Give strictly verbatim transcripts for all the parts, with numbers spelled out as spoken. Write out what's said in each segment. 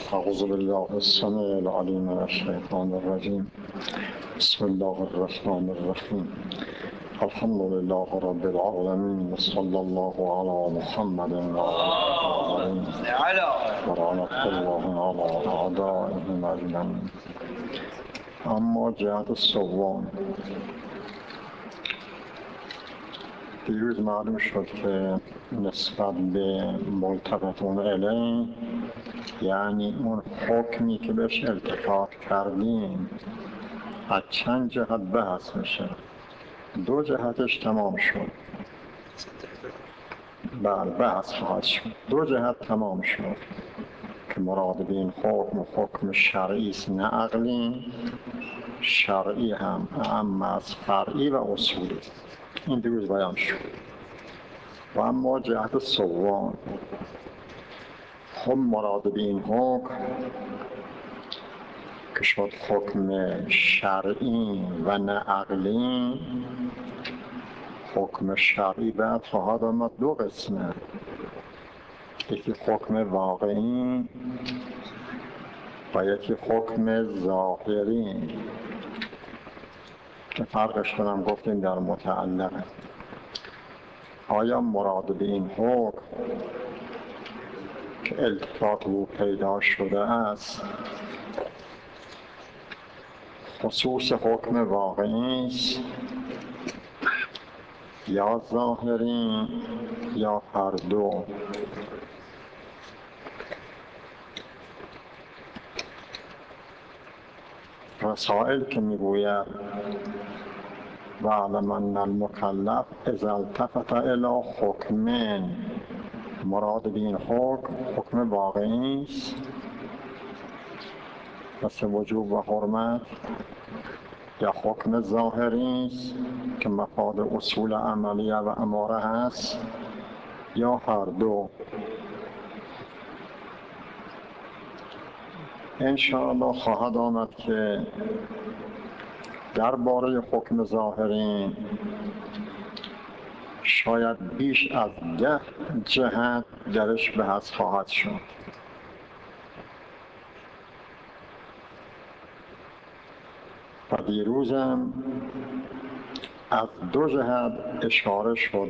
أعوذ بالله السميع العليم من الشيطان الرجيم. بسم الله الرحمن الرحيم. الحمد لله رب العالمين، صلى الله على محمد وعلى آله ولعنة الله على أعدائهم أجمعين. اما جهت الصوم، دیروز معلوم شد که نسبت به ملتفتون الیه، یعنی اون حکمی که بهش التفات کردیم، از چند جهت بحث میشه. دو جهتش تمام شد. بله، بحث خواهد شد. دو جهت تمام شد که مراد به این حکم حکم شرعی است، نه عقلی. شرعی هم اعم از فرعی و اصولی. این دیروز بیان شد. و اما جهت صوان، هم مراد به این حکم که شد حکم شرعی و نه عقلی. حکم شرعی بعد خواهد آمد دو قسمه، یکی حکم واقعی و یکی حکم ظاهری که فرقش کنم گفتیم در متعلقه. آیا مراد به این حکم که التفات او پیدا شده است خصوص حکم واقعی است یا ظاهری یا هر دو؟ رسائل که میگوید وَاعْلَمْ أَنَّ الْمُكَلَّفَ إِذَا الْتَفَتَ إِلَى حُکْمٍ، مراد به این حکم حکم واقعی است مثل وجوب و حرمت، یا حکم ظاهری است که مفاد اصول عملیه و اماره هست، یا هر دو. انشاءالله خواهد آمد که درباره حکم ظاهری شاید بیش از ده جهت درش بحث خواهد شد. و دیروزم از دو جهت اشاره شد،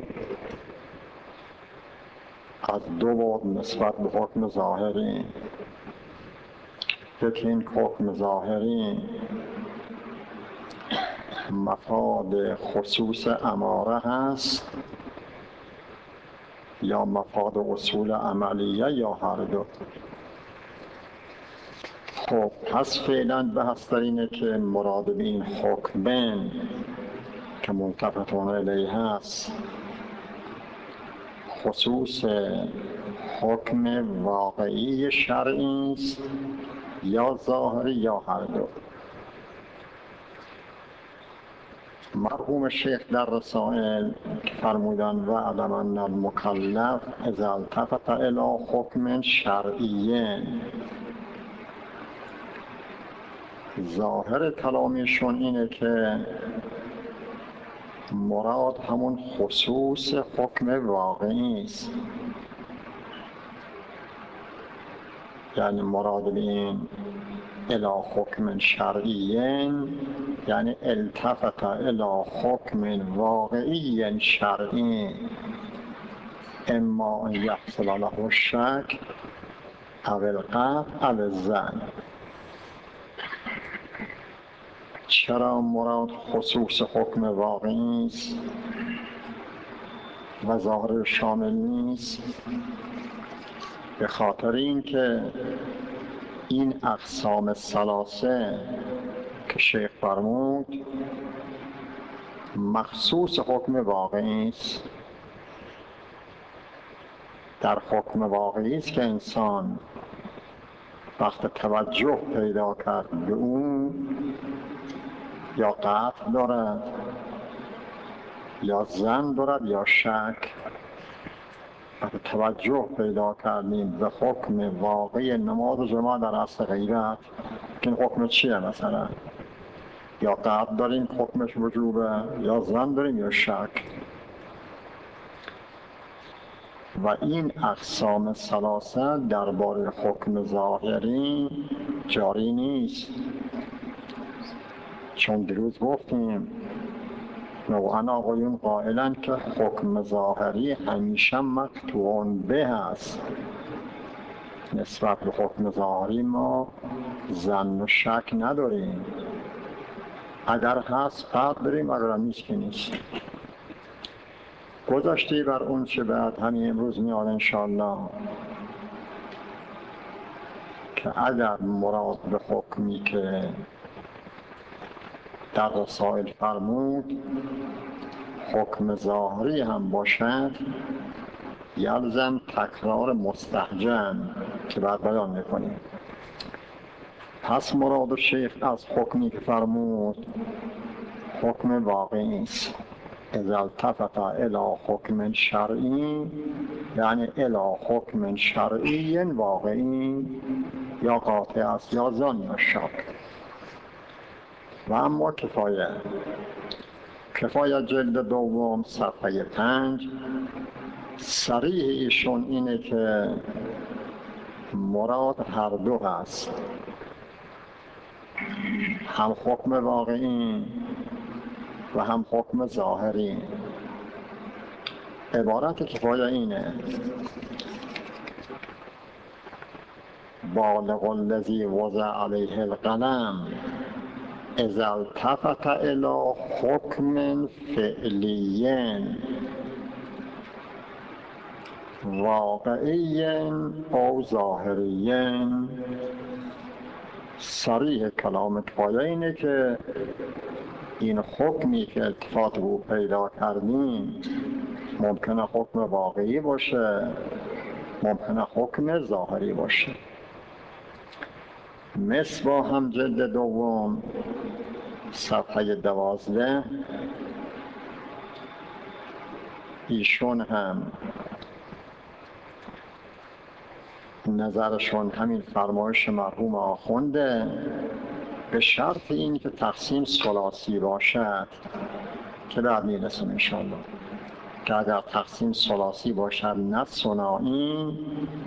از دو بعد نسبت به حکم ظاهری. یکی این حکم ظاهری مفاد خصوص اماره هست یا مفاد اصول عملیه یا هر دو. خب پس فعلا بحث در اینه که مراد به این حکمین که ملتفتون الیه هست خصوص حکم واقعی شرعی است یا ظاهری یا هر دو. مرحوم شیخ در رسائل فرمودن وَاعْلَمْ أَنَّ الْمُكَلَّفَ إِذَا الْتَفَتَ إِلَى حُکْمٍ شَرْعِیٍّ، ظاهر کلامیشون اینه که مراد همون خصوص حکم واقعی است، یعنی مراد به این الی حکم شرعی یعنی التفت الی حکم واقعی شرعی، اما ان یحصل له الشک او القطع او الظن. چرا مراد خصوص حکم واقعی است و ظاهر شامل نیست؟ به خاطر اینکه این اقسام ثلاثه که شیخ فرمود مخصوص حکم واقعی است. در حکم واقعی است که انسان وقت توجه پیدا کرد به اون یا قطع دارد یا ظن دارد یا شک. وقت توجه پیدا کردیم به حکم واقعی نماز جماعه در اصل غیبت که این حکم چیه، مثلا یا قطع داریم حکمش وجوبه یا ظن داریم یا شک. و این اقسام ثلاثه درباره حکم ظاهری جاری نیست، چون دیروز گفتیم نوعا آقایون قائلن که حکم ظاهری همیشه مقطوع به هست. نسبت به حکم ظاهری ما ظن و شک نداریم، اگر هست بعد بریم، اگر نیست که نیست. گذاشتی بر اون چه بعد همین امروز میاد انشاءالله که اگر مراد به حکمی که در رسائل فرمود حکم ظاهری هم باشد، یلزم تکرار مستحجن که بعد بیان میکنیم. پس مراد شیخ از حکمی که فرمود حکم واقعی است. اذا التفت الى حکم شرعی یعنی الى حکم شرعی واقعی یا قاطع است یا ظن یا شک. و اما کفایه کفایه جلد دوم صفحه پنج صریح ایشون اینه که مراد هر دو هست، هم حکم واقعی و هم حکم ظاهری. عبارت کفایه اینه: بالغ الذی وضع علیه القلم اذا التفت الى حکم فعلی واقعی او ظاهری. صریح کلام کفایه اینه که این حکمی که التفات رو پیدا کردیم ممکنه حکم واقعی باشه، ممکنه حکم ظاهری باشه. مصباح هم جلد دوم صفحه دوازده ایشون هم نظرشون همین فرمایش مرحوم آخونده، به شرط این که تقسیم ثلاثی باشد که بعد میرسیم انشاءالله، که اگر تقسیم ثلاثی باشد نه ثنایی،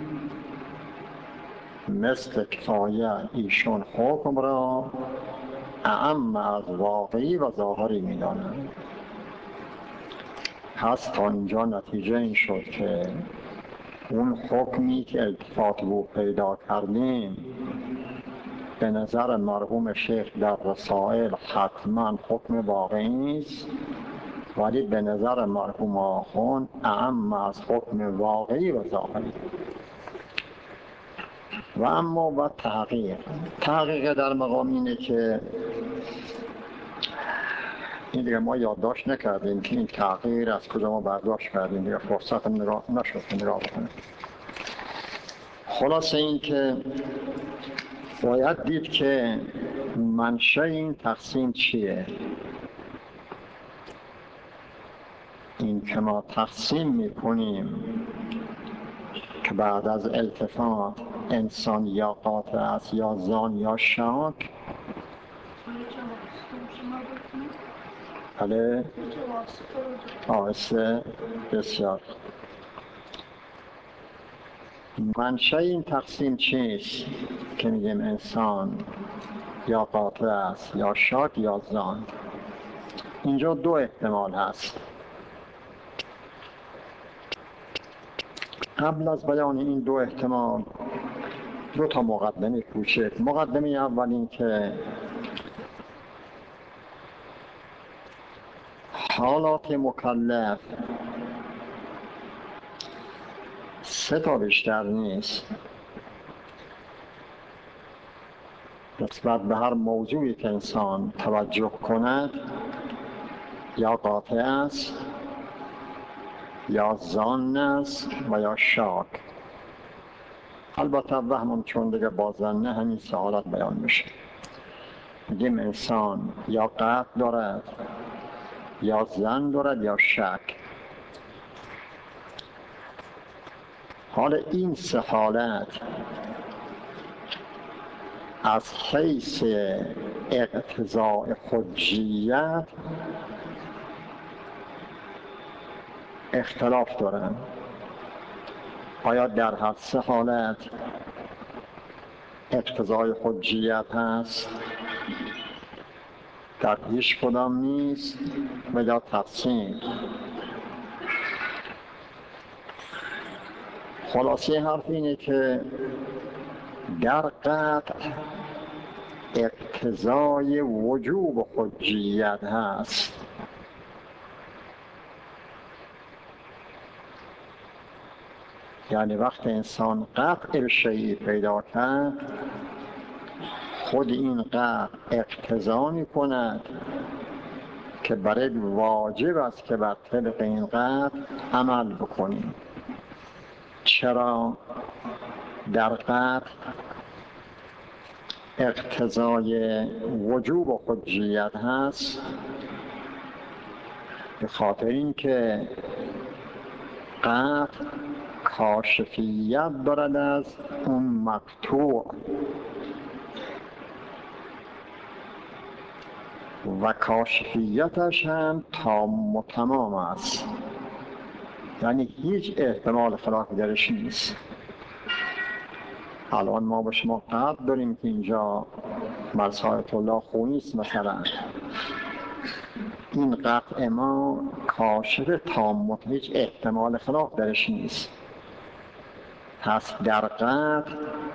مثل کفایه ایشون حکم را اعم از واقعی و ظاهری میدانند. پس تا اینجا نتیجه این شد که اون حکمی که التفات رو پیدا کردیم به نظر مرحوم شیخ در رسائل حتما حکم واقعی است، ولی به نظر مرحوم آخوند اعم از حکم واقعی و ظاهری. و اما با تحقیق تحقیق در مقام اینه که این دیگه ما یادداشت نکردیم که این تغییر از کجا ما برداشت کردیم، دیگه فرصت نگاه نشد که نگاه بکنیم. خلاصه این که باید دید که منشأ این تقسیم چیه. این که ما تقسیم میکنیم که بعد از التفات انسان یا قاطع است یا ظان یا شک. بله آهسته بسیار. منشأ این تقسیم چیست که میگیم انسان یا قاطع است یا شک یا ظان؟ اینجا دو احتمال هست. قبل از بیان این دو احتمال دو تا مقدمه کوچک. مقدمه اول این که حالات مکلف سه تا بیشتر نیست. نسبت به هر موضوعی که انسان توجه کند یا قاطع است یا ظان است و یا شک. البته وهم چون دیگه با ظن همین سه حالت بیان میشه. میگیم انسان یا قطع دارد یا ظن دارد یا شک. حال این سه حالت از حیث اقتضاء حجیت اختلاف دارند. آیا در هر سه حالت اقتضای حجیت هست؟ در هیچ کدام نیست و یا تقسیم. خلاصه حرف اینه که در قطع اقتضای وجوب حجیت هست. یعنی وقت انسان قطع به شیئی پیدا کرد، خود این قطع اقتضا می کند که برای واجب است که بر طبق این قطع عمل بکنیم. چرا در قطع اقتضای وجوب و حجیت هست؟ به خاطر اینکه قطع کاشفیت دارد از اون مقطوع و کاشفیتش هم تام و تمام است، یعنی هیچ احتمال خلافی درش نیست. الان ما به شما قطع داریم که اینجا مرسایت الله خونی است، مثلا این قطع ما کاشف تام، هیچ احتمال خلاف درش نیست. پس در قطع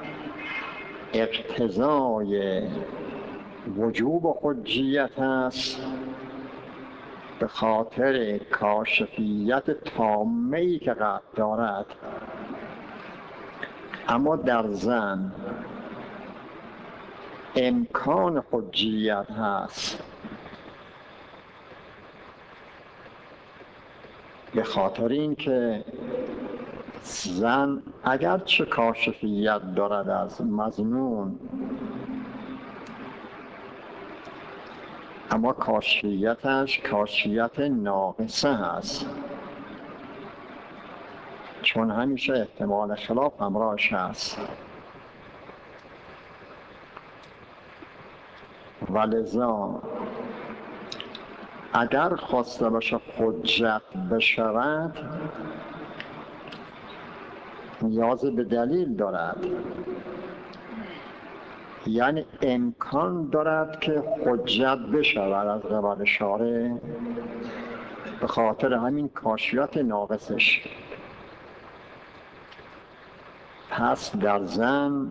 اقتضای وجوب و حجیت است به خاطر کاشفیت تامه‌ای که قطع دارد. اما در ضمن امکان حجیت هست به خاطر اینکه زن اگرچه کاشفیت دارد از مظنون، اما کاشفیتش کاشفیت ناقصه هست، چون همیشه احتمال خلاف همراهش هست. ولذا اگر خواسته باشه حجت بشود، نیاز به دلیل دارد، یعنی امکان دارد که حجت بشود از قبل شارع به خاطر همین کاشفیت ناقصش. پس در ضمن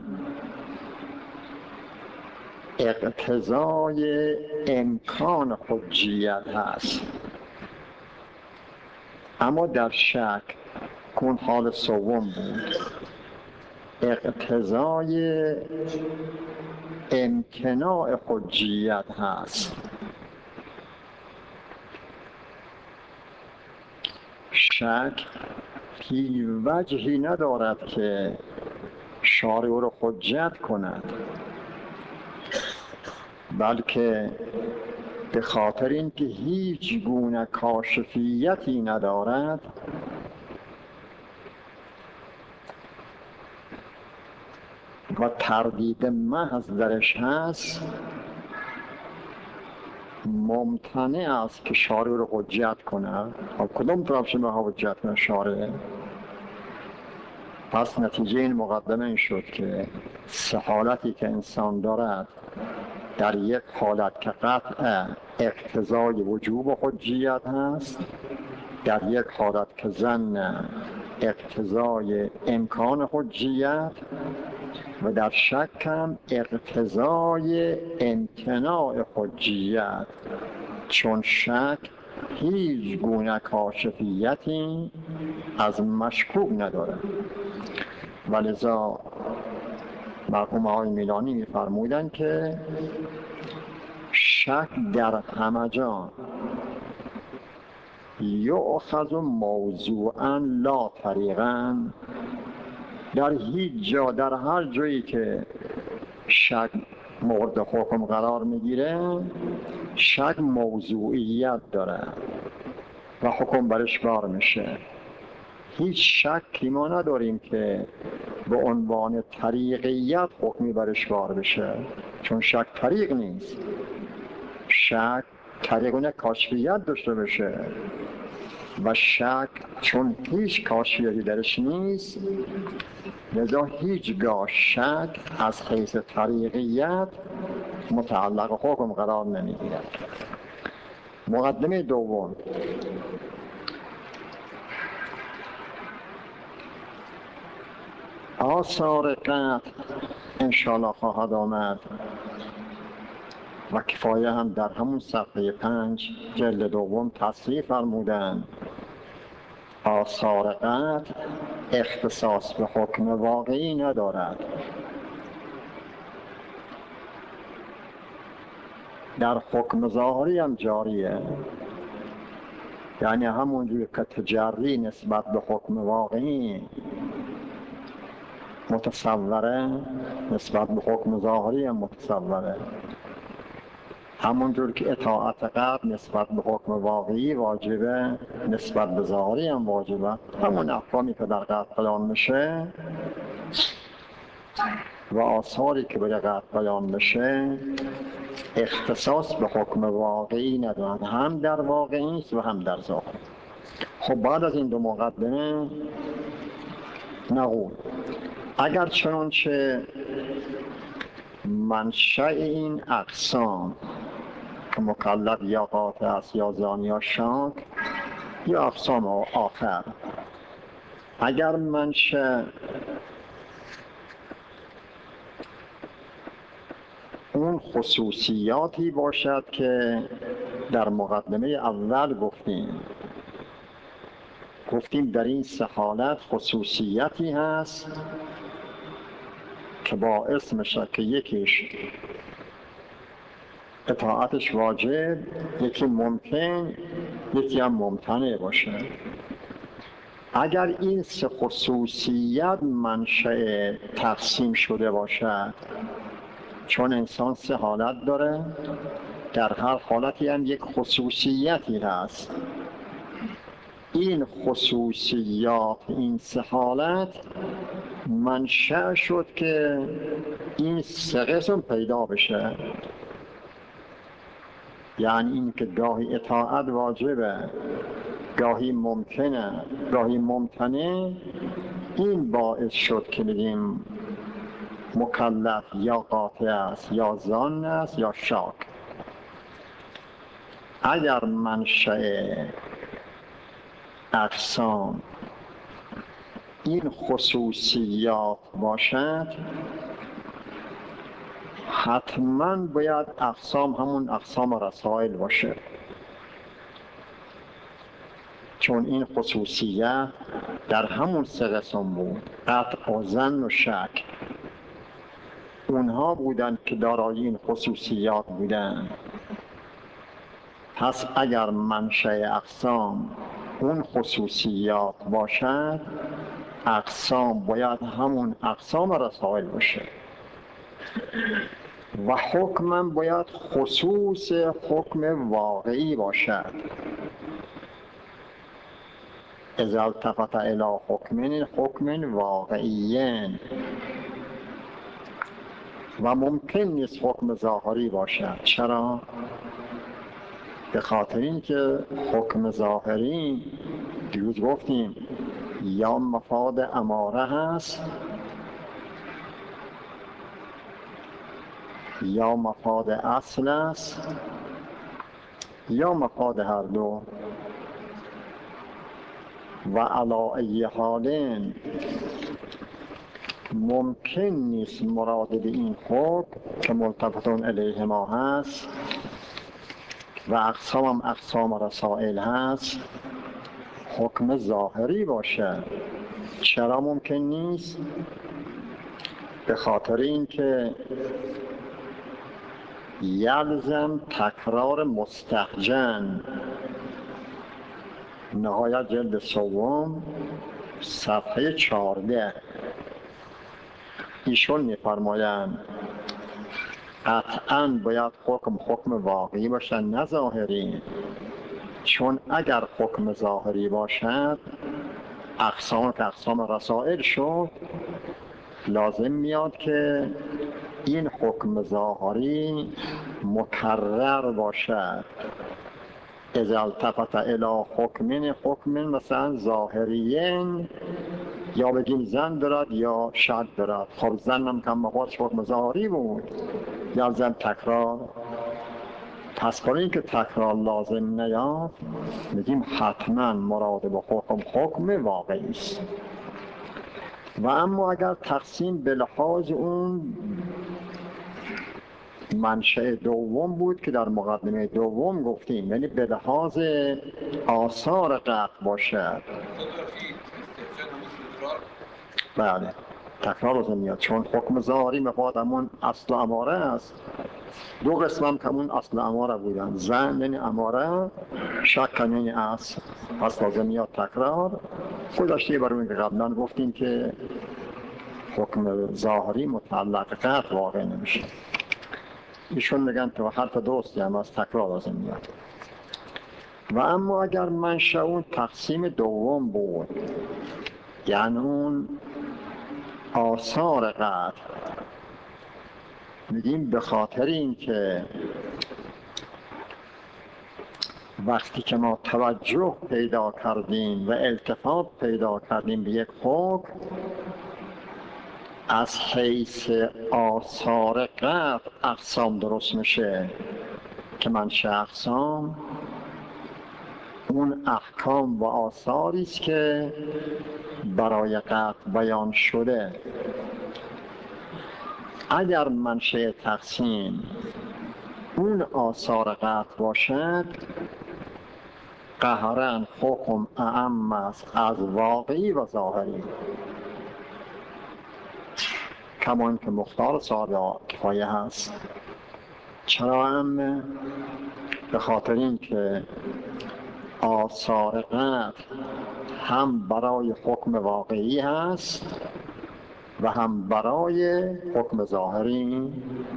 اقتضای امکان حجیت هست. اما در شک کن حال سوم بود، اقتضای امتناع حجیت هست. شک هیچ وجهی ندارد که شارع او را حجت کند، بلکه به خاطر اینکه هیچ گونه کاشفیتی ندارد و تردید محض درش هست، ممتنع است که شارع رو حجت کنه. خب کدوم طرف شما حجت کنه؟ شارع. پس نتیجه این مقدمه این شد که سه حالتی که انسان دارد، در یک حالت که قطع اقتضای وجوب و حجیت هست، در یک حالت که ظن اقتضای امکان حجیت، و در شک هم اقتضای امتناع حجیت، چون شک هیچ گونه کاشفیتی از مشکوک نداره. ولذا مرحوم آقای میلانی می‌فرمودند که شک در همه جا یؤخذ موضوعا لا طریقا، در هیچ جا، در هر جایی که شک مورد حکم قرار میگیره، شک موضوعیت داره و حکم برش بار میشه. هیچ شکی ما نداریم که به عنوان طریقیت حکمی برش بار بشه، چون شک طریق نیست. شک طریقونه کاشفیت داشته بشه. و شک چون هیچ کاشیه‌ای درش نیست، لذا هیچگاه شک از حیث طریقیت متعلق حکم قرار نمیگیرد. مقدمه دوم، آثار قطع انشاءالله خواهد آمد و کفایه هم در همون صفحه پنج جلد دوم تصریح فرمودند. آثار قطع اختصاص به حکم واقعی ندارد. در حکم ظاهری هم جاریه، یعنی همونجور که تجری نسبت به حکم واقعی متصوره، نسبت به حکم ظاهری هم متصوره. همونجور که اطاعت قلب نسبت به حکم واقعی واجبه، نسبت به ظاهری هم واجبه. همون احکامی که در قلب بیان میشه و آثاری که به قلب بیان میشه اختصاص به حکم واقعی ندارند، هم در واقعی است و هم در ظاهر. خب بعد از این دو مقدمه نقول اگر چنانچه منشأ این اقسام که مکلف یا قاطع است یا زانی یا شاک یا اقسام آخر، اگر منشأ اون خصوصیاتی باشد که در مقدمه اول گفتیم گفتیم در این سه حالت خصوصیتی هست که باعث میشه که یکیش اطاعتش واجب، یکی ممکن، یکی هم ممتنع باشه. اگر این سه خصوصیت منشأ تقسیم شده باشد، چون انسان سه حالت داره، در هر حالتی هم یک خصوصیتی هست. این خصوصیات این سه حالت منشأ شد که این سه قسم پیدا بشه. یعنی این که گاهی اطاعت واجبه، گاهی ممکنه، گاهی ممتنع، این باعث شد که بگیم مکلف یا قاطع است یا ظان است یا شاک. اگر منشأ اقسام این خصوصیات باشد، حتما باید اقسام همون اقسام رسائل باشه، چون این خصوصیت در همون سه قسم بود، قطع و ظن و شک. اونها بودند که دارای این خصوصیات بودند. پس اگر منشأ اقسام اون خصوصیات باشد، اقسام باید همون اقسام رسائل باشه و حکم باید خصوص حکم واقعی باشد. اذا التفت الی حکم حکم واقعیین. و ممکن نیست حکم ظاهری باشد. چرا؟ به خاطر اینکه حکم ظاهری دیروز گفتیم یا مفاد اماره هست یا مفاد اصل است یا مفاد هر دو. و علی ای حال ممکن نیست مراد به این حکم که ملتفتون الیه ما هست و اقسام هم اقسام رسائل هست حکم ظاهری باشه. چرا ممکن نیست؟ به خاطر اینکه یلزم تکرار مستهجن. نهایت جلد سوم صفحه چهارده ایشون می‌فرمایند قطعاً باید حکم حکم واقعی باشد نه ظاهری، چون اگر حکم ظاهری باشد اقسام که اقسام رسائل شد، لازم میاد که این حکم ظاهری مکرر باشد. اذا التفت الی حکمین حکمین مثلا ظاهریین، یا بگیم زن دارد یا شد دارد. خب زن هم کم بخواست حکم ظاهری بود یا زن تکرار. پس برای اینکه تکرار لازم نیاد میگیم حتما مراد به حکم حکم واقعی است. و اما اگر تقسیم به لحاظ اون منشأ دوم بود که در مقدمه دوم گفتیم، یعنی به لحاظ آثار قطع باشد، بله تکرار لازم میاد، چون حکم ظاهری مفاد همون اصل اماره است. دو قسم هم که همون اصل اماره بودن، زن یعنی اماره، شک یعنی اصل، پس لازم میاد تکرار. خودشتی برای این که قبلا گفتیم که حکم ظاهری متعلق قطع واقع نمیشه. ایشون میگن تو حرف درستی هم از تکرار لازم میاد. و اما اگر منشأ اون تقسیم دوم بود، یعنی اون آثار قطع، میگیم به خاطر این که وقتی که ما توجه پیدا کردیم و التفات پیدا کردیم به یک حکم، از حیث آثار قطع اقسام درست میشه که منشأ اقسام اون احکام و آثاری است که برای قطع بیان شده. اگر منشأ تقسیم اون آثار قطع باشد، قهراً حکم اعم است از واقعی و ظاهری، کمان که مختار صاحب کفایه هست. چرا اعمه؟ به خاطر این که آثار قطع هم برای حکم واقعی هست و هم برای حکم ظاهری.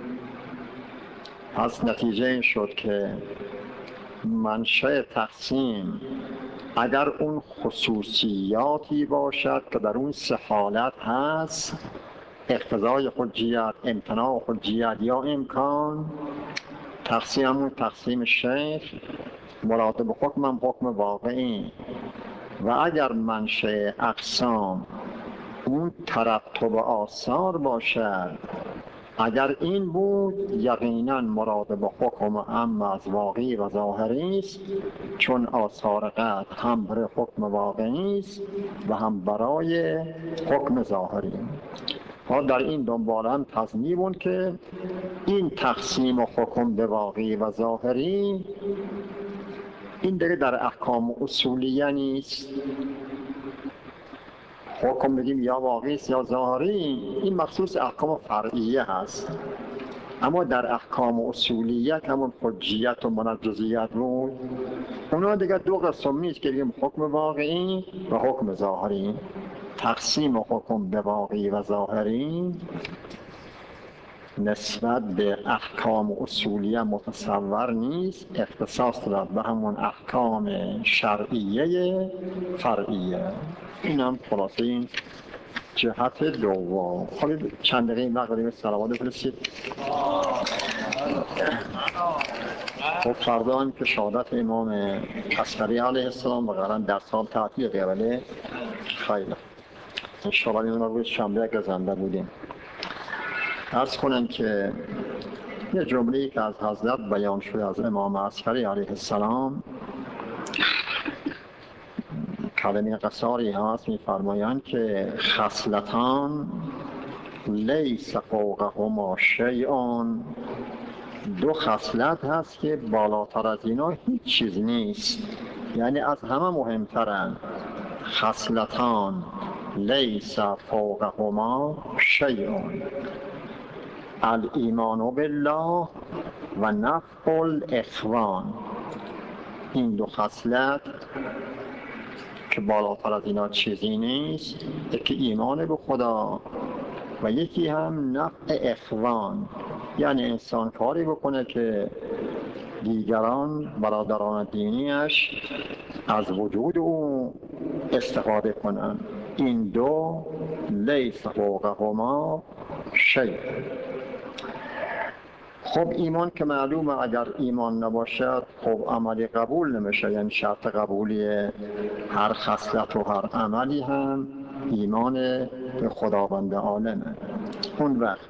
پس نتیجه این شد که منشأ تقسیم اگر اون خصوصیاتی باشد که در اون سه حالت هست، اقتضای حجیت، امتناع حجیت یا امکان، تقسیم اون تقسیم شیخ مراد به حکم هم حکم واقعی. و اگر منشأ اقسام اون ترتب آثار باشد، اگر این بود یقینا مراد به حکم هم از واقعی و ظاهری است، چون آثار قطع هم برای حکم واقعی است و هم برای حکم ظاهری. ها در این دنبال هم تصمیم که این تقسیم و حکم به واقعی و ظاهری این دیگه در احکام اصولیه نیست. حکم بگیم یا واقعی است یا ظاهری، این مخصوص احکام فرعیه هست. اما در احکام اصولیت همون حجیت و منجزیت بود، اونا دیگه دو قسم نیست که بگیم حکم واقعی و حکم ظاهری. تقسیم و حکم به واقعی و ظاهری نسبت به احکام اصولیه متصور نیست، اختصاص دارد به همون احکام شرعیه فرعیه. این هم خلاصه این جهت دوم. خواهید چند دقیقه این وقت داریم صلوات بفرستید. خب فردا هم که شهادت امام عسکری علیه السلام و قرآن در سال تعطیل قبله خیلی انشاءالله این روز شنبه که زنده بودیم. عرض کنم که یه جمله‌ای که از حضرت بیان شده از امام عسکری علیه السلام، کلمه قصاری هست، می‌فرمایند که خصلتان لیس فوقهما شیء، دو خصلت هست که بالاتر از اینا هیچ چیز نیست، یعنی از همه مهمترن. خصلتان لیس فوقهما شیء، الایمان بالله و نفع الاخوان. این دو خصلت که بالاتر از اینا چیزی نیست، یکی ایمان به خدا و یکی هم نفع اخوان، یعنی انسان کاری بکنه که دیگران برادران دینیش از وجود او استفاده کنن. این دو لیس فوقهما شیء. خب ایمان که معلومه اگر ایمان نباشد خب عملی قبول نمیشه، یعنی شرط قبولی هر خصلت و هر عملی هم ایمان به خداوند عالمه. اون وقت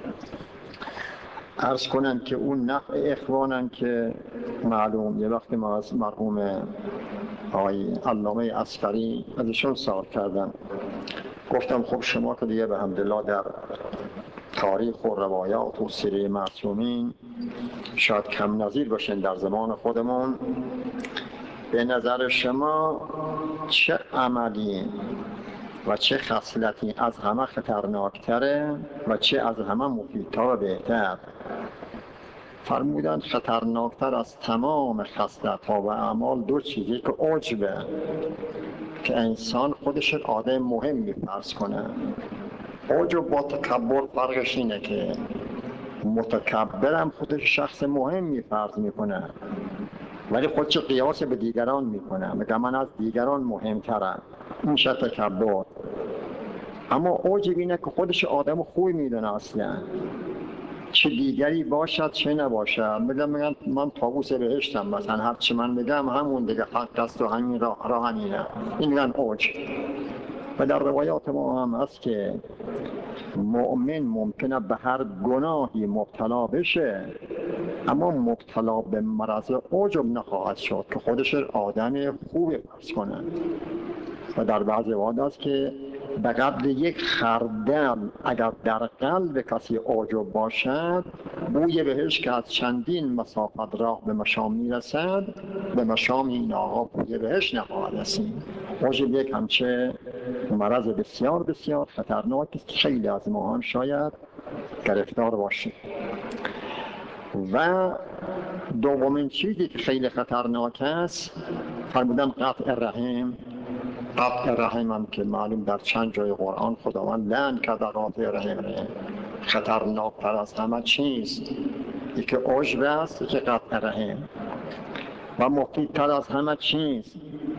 عرض کنن که اون نفع اخوانن که معلوم، یه وقتی ما از مرحوم آقای علامه عسکری ازشون سوال کردم، گفتم خب شما که دیگه به حمدالله در تاریخ و روایات و سیره معصومین شاید کم نظیر باشین در زمان خودمون، به نظر شما چه عملی و چه خصلتی از همه خطرناکتره و چه از همه مفیدتر و بهتر؟ فرمودند خطرناکتر از تمام خصلت‌ها و اعمال دو چیزی که عجبه، که انسان خودش آدم مهم می‌فرض کنه. عجب با تکبر فرقش اینه که متکبرم خودش شخص مهم می‌فرض میکنه ولی خودش قیاس به دیگران میکنه، میگه من از دیگران مهمترم، این شد تکبر. اما عجب اینه که خودش آدم خوبی میدونه اصلا، چه دیگری باشد چه نباشد. میگم میگم من طاووس بهشتم مثلا، هر چی من میگم همون دیگه حق است و همین راه راه همینه. این میگن عجب. و در روایات ما هم هست که مؤمن ممکنه به هر گناهی مبتلا بشه اما مبتلا به مرض عجب نخواهد شد که خودش آدم خوبی فرض کنه. و در بعض روایات است که به قدر یک خردل اگر در قلب کسی عجب باشد، بوی بهش که از چندین مسافت راه به مشام میرسد، به مشام این آقا بوی بهش نخواهد رسید. عجب یک همچه مرض بسیار بسیار خطرناک است، خیلی از ما هم شاید گرفتار باشیم. و دومین چیزی که خیلی خطرناک است فرمودن قطع رحم. قطع رحم هم که معلوم در چند جای قرآن خداوند لعن کرده قاطع رحم. خطرناکتر از همه چیز یکی عجب است، یکی قطع رحم. و مفیدتر از همه چیز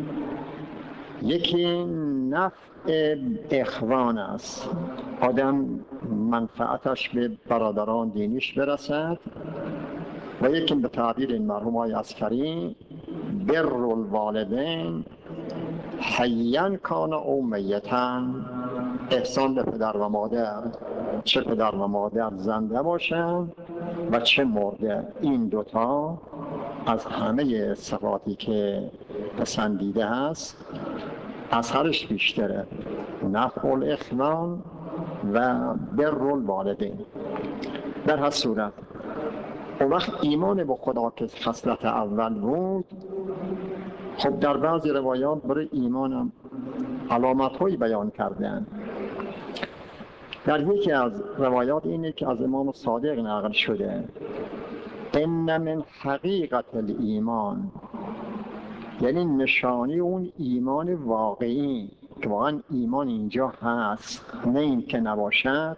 یکی نفع اخوان است، آدم منفعتش به برادران دینیش برسد. و یکی به تعبیر این مرحوم های عسکری بر الوالدین حیاً کان او میتن، احسان به پدر و مادر، چه پدر و مادر زنده باشن و چه مرده. این دوتا از همه صفاتی که پسندیده هست اثرش بیشتره، نفع الاخوان و بر الوالدین. در هر صورت اون وقت ایمان به خدا که خصلت اول بود، خب در بعضی روایات برای ایمانم علامت هایی بیان کردن. در یکی از روایات اینه که از امام صادق نقل شده ان من حقیقت الایمان، یعنی نشانی اون ایمان واقعی که واقعا ایمان اینجا هست، نه این که نباشد.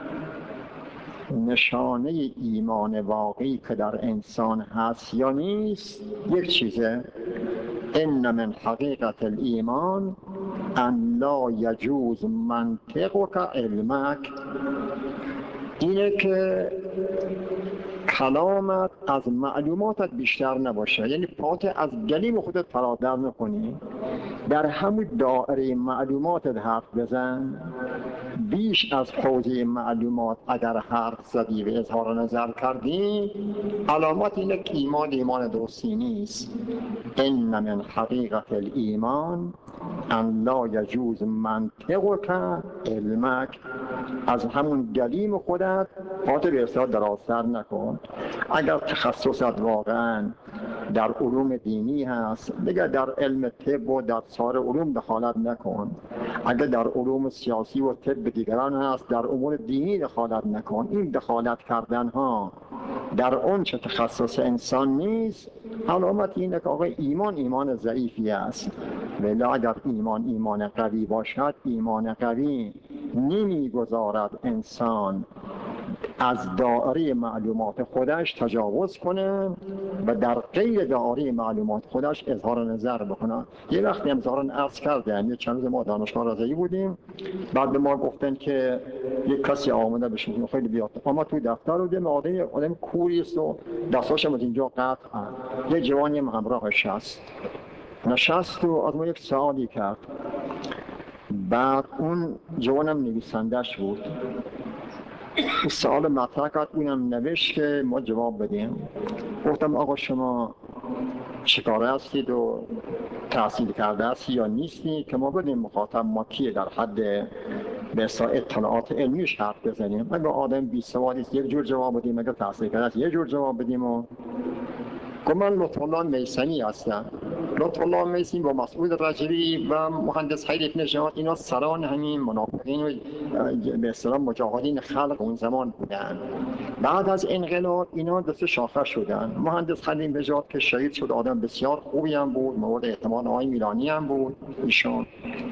نشانه ایمان واقعی که در انسان هست یا نیست یک چیزه، ان من حقیقت الایمان ان لا یجوز منطقک علمک، اینه که کلامت از معلوماتت بیشتر نباشه، یعنی پات از گلیم خودت فرادر نکنی، در همون دایره معلوماتت حرف بزن. بیش از حوزه معلومات اگر حرف زدی و اظهار نظر کردی، علامت اینه که ایمان ایمان درستی نیست. ان من حقیقت الایمان ان لا یجوز منطقک علمک، از همون گلیم خودت پات به اصطلاح درازتر نکن. اگر تخصصت واقعا در علوم دینی هست دیگه در علم طب و در سایر علوم دخالت نکن. اگر در علوم سیاسی و طب دیگران هست در امور دینی دخالت نکن. این دخالت کردن ها در اون چه تخصص انسان نیست، علامت اینه که آقا ایمان ایمان ضعیفی است. ولی اگر ایمان ایمان قوی باشد، ایمان قوی نمیگذارد انسان از دایره معلومات خودش تجاوز کنه و در غیر دایره معلومات خودش اظهار نظر بکنه. یه وقتی هم ظاهرا عرض کردم، یه چند روز ما دانشگاه رضایی بودیم، بعد به ما گفتن که یک کسی آمده بشین خیلی بیاد، اما تو دفتر رو دیم آدم آدم کوری است و دستاشم از اینجا قطع، یه جوانی هم همراهش هست، نشست و از ما یک سوالی کرد. بعد اون جوانم نویسندش بود، این سوال مطرح کرد، اونم نوشت که ما جواب بدیم. گفتم آقا شما چیکاره هستید و تحصیل کرده هستی یا نیستی که ما بدیم مخاطب ما کیه در حد به اصطلاح اطلاعات علمیش حرف بزنیم. اگه آدم بی سوادی است یک جور جواب بدیم، اگه تحصیل کرده است یک جور جواب بدیم. و گفت من لطف الله میثمی هستم. لطف الله میثمی با مسعود رجبی و مهندس حیرت نژاد اینا سران همین منافقین و به اصطلاح مجاهدین خلق اون زمان بودن. بعد از انقلاب اینا دو سه شاخه شدن. مهندس حیرت نژاد که شهید شد آدم بسیار خوبی هم بود، مورد اعتماد آقای میلانی هم بود ایشون.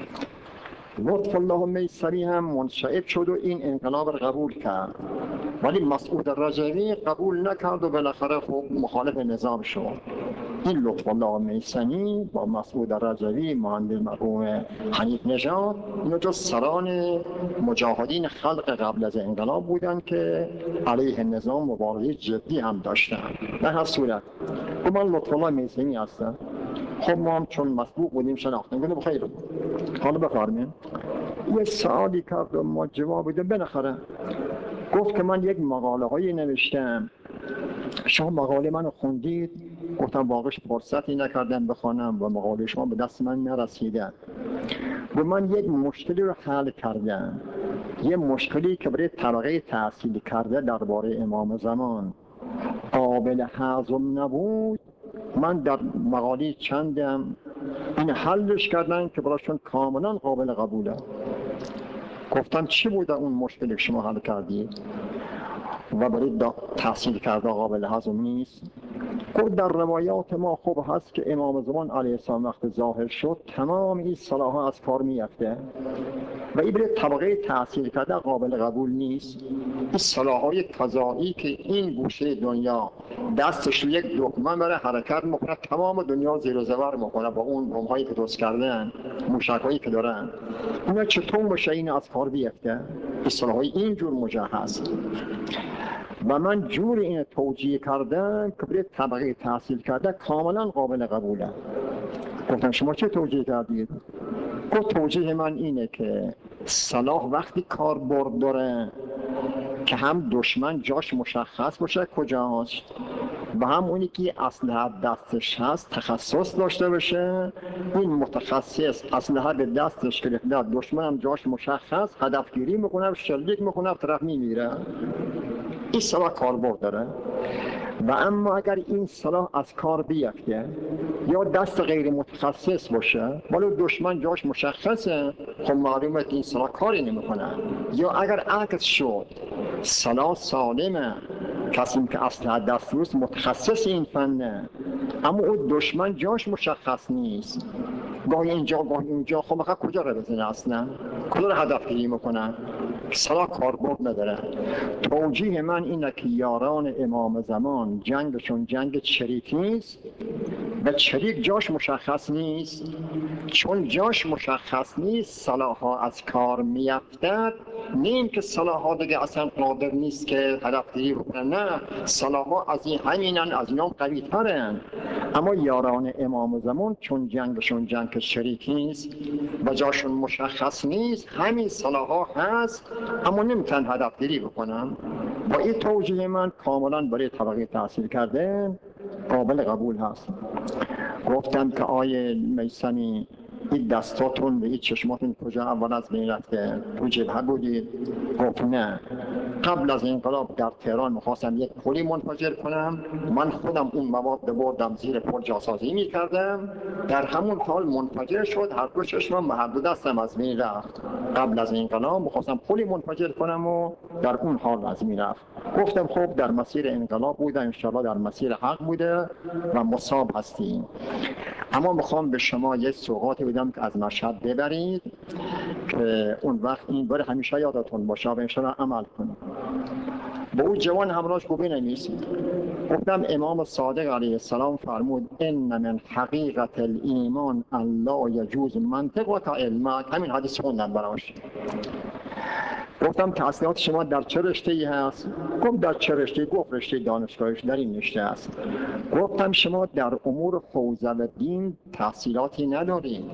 لطف الله میثمی هم منشعب شد و این انقلاب را قبول کرد، ولی مسعود رجبی قبول نکرد و بالاخره خب مخالف نظام شد. این لطف الله میثمی با مسعود رجبی مهندس مرحوم حنیف نژاد اینا جز سران مجاهدین خلق قبل از انقلاب بودند که علیه نظام مبارزه جدی هم داشتن. در هر صورت من لطف الله میثمی هستم. خب ما هم چون مسبوق بودیم شناختیم، گفتم بخیر حالا بفرمایید. یه سوالی کرد و ما جواب بدیم. بالاخره گفت که من یک مقاله هایی نوشتم، شما مقاله منو خوندید؟ گفتم واقعش فرصتی نکردم بخوانم و مقاله شما به دست من نرسیده. و من یک مشکلی رو حل کردم، یه مشکلی که برای طبقه تحصیل کرده درباره امام زمان قابل هضم نبود. من در مقاله چندم این حلش کردن که براشون کاملا قابل قبوله. گفتم چی بود اون مشکلی که شما حل کردید و برای تحصیل کرده قابل هضم نیست؟ گفت در روایات ما خوب هست که امام زمان علیه السلام وقت ظاهر شد تمام این صلاح‌ها از کار میفته و این برای طبقه تحصیل کرده قابل قبول نیست. این صلاح‌های قضایی که این گوشه دنیا دستش یک دکمه برای حرکت میکنه، تمام دنیا زیر و زبر میکنه با اون بمب‌هایی که درست کردن، موشک‌هایی که دارن. اینا چطور میشه این از کار بیفته؟ این صلاح‌های اینجور مجهز. و من جور این توجیه کردم که برای طبقه تحصیل کرده کاملا قابل قبوله. گفتم شما چه توجیه کردید؟ گفت توجیه من اینه که صلاح وقتی کاربرد داره که هم دشمن جاش مشخص باشه کجاست و هم اونی که اسلحه دستش هست تخصص داشته باشه. این متخصص اسلحه به دستش گرفته، دشمن هم جاش مشخص، هدفگیری میکنه، شلیک میکنه، طرف میمیره. این صلاح کاربرد داره. و اما اگر این صلاح از کار بیفته یا دست غیر متخصص باشه، ولی دشمن جاش مشخصه، خب معلومه این صلاح کاری نمیکنه. یا اگر عکس شد، صلاح سالمه، کسی که اسلحه دست روست متخصص این فنه، اما اون دشمن جاش مشخص نیست، گاهی اینجا گاهی اینجا، خب مخواه کجا رو بزنه اصلا؟ کجا رو هدف گیری میکنن؟ صلاح کاربرد نداره. توجیه من اینه که یاران امام زمان جنگشون جنگ چریک نیست و چریک جاش مشخص نیست. چون جاش مشخص نیست صلاح ها از کار میافتد. نیم که صلاح ها دیگه اصلا قادر نیست که هدف گیری بکنن، نه، صلاح ها از این همینن، از اینام قوی ترن. اما یاران امام زمان چون جنگشون جنگ چریک نیست و جاشون مشخص نیست، همین صلاح ها هست اما نمیتونن هدف گیری بکنن. با این توجیه من کاملا برای طبقه تحصیل کرده قابل قبول هست. گفتم که آیه میثمی این دستاتون و این چشماتون کجا اول از بین رفته؟ تو جبهه بودید؟ گفت نه، قبل از انقلاب در تهران میخواستم یک پلی منفجر کنم، من خودم اون مواد بردم زیر پل جاسازی میکردم، در همون حال منفجر شد، هر دو چشمم و هر دو دستم از بین رفت. قبل از انقلاب میخواستم پلی منفجر کنم و در اون حال از بین رفت. گفتم خب در مسیر انقلاب بوده، انشاءالله در مسیر حق بوده و مصاب هستیم. اما میخوام به شما یک سوغاتی بدم که از مشهد ببرید که اون وقت این بار همیشه یادتون باشه و انشاءالله عمل کنید. با او جوان همراهش گفت بنویس. گفتم امام صادق علیه السلام فرمود ان من حقیقت الایمان ان لا یجوز منطق و تا علمک. همین حدیث خوندم براش. گفتم تحصیلات شما در چه رشته‌ای هست؟ گفت در چه رشته‌ای؟ گفت رشته دانشگاهش در این رشته است. گفتم شما در امور حوزه و دین تحصیلاتی ندارید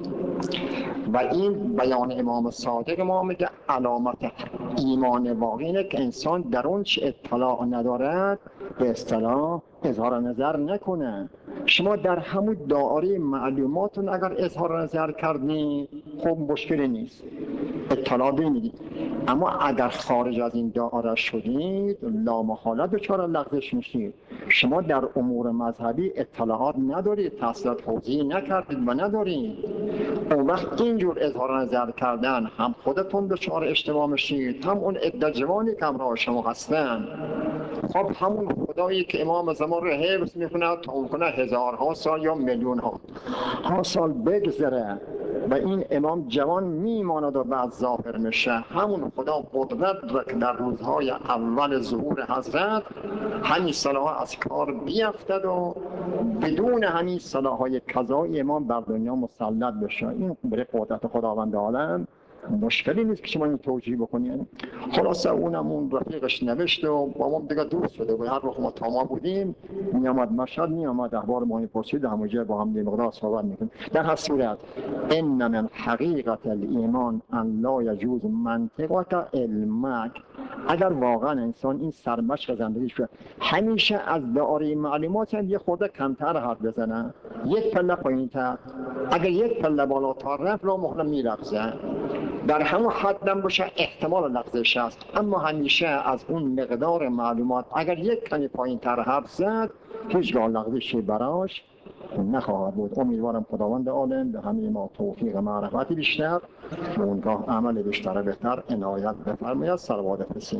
و این بیان امام صادق ما میگه علامت ایمان واقعی اینه که انسان در اون چه اطلاع ندارد به اصطلاح اظهار نظر نکنه. شما در همون دائره معلوماتون اگر اظهار نظر کردید خب مشکلی نیست، اطلاع بمیدید. اما اگر خارج از این دائره شدید لامحاله دچار لغزش میشید. شما در امور مذهبی اطلاعات ندارید، تحصیلات حوزه‌ای نکردید و ندارید. اون وقت اینجور اظهار نظر کردن هم خودتون دچار اشتباه میشید، هم اون عده جوانی که همراه شما هستن. خب همون خدایی که امام زمان رو حفظ میکنه تا کنه هزارها سال یا میلیون ها ها سال بگذره و این امام جوان میماند و بعد ظاهر میشه، همون خدا قدرت را که در روزهای اول ظهور حضرت همین صلاح از کار بیفتد و بدون همین صلاحهای قضایی امام بر دنیا مسلط بشه. این بره قدرت خداوند عالم مشکلی نیست که شما این توجیه بکنید. خلاصه اونم اون رفیقش نوشته و با ما دیگه دوست شده بود. هر وقت ما تا ما بودیم میامد مشهد، میامد اخبار ما میپرسید، همونجا با هم مقدار صحبت میکنیم. در هر صورت ان من حقیقت الایمان ان لا یجوز منطق علمک. اگر واقعا انسان این سرمشق زندگیش شد همیشه از دائره معلومات یه خورده کمتر حرف بزنه، یک پله پایین‌تر، اگر یک پله بالاتر رفت را مخلم میرقصه، در همون حدم باشه احتمال لغزش هست. اما همیشه از اون مقدار معلومات اگر یک کمی پایین تر حرف زد هیچگاه لغزشی براش نخواهد بود. امیدوارم خداوند عالم به همه ما توفیق معرفتی بیشتر و اونگاه عمل بیشتر بهتر عنایت بفرماید. صلوات بفرستید.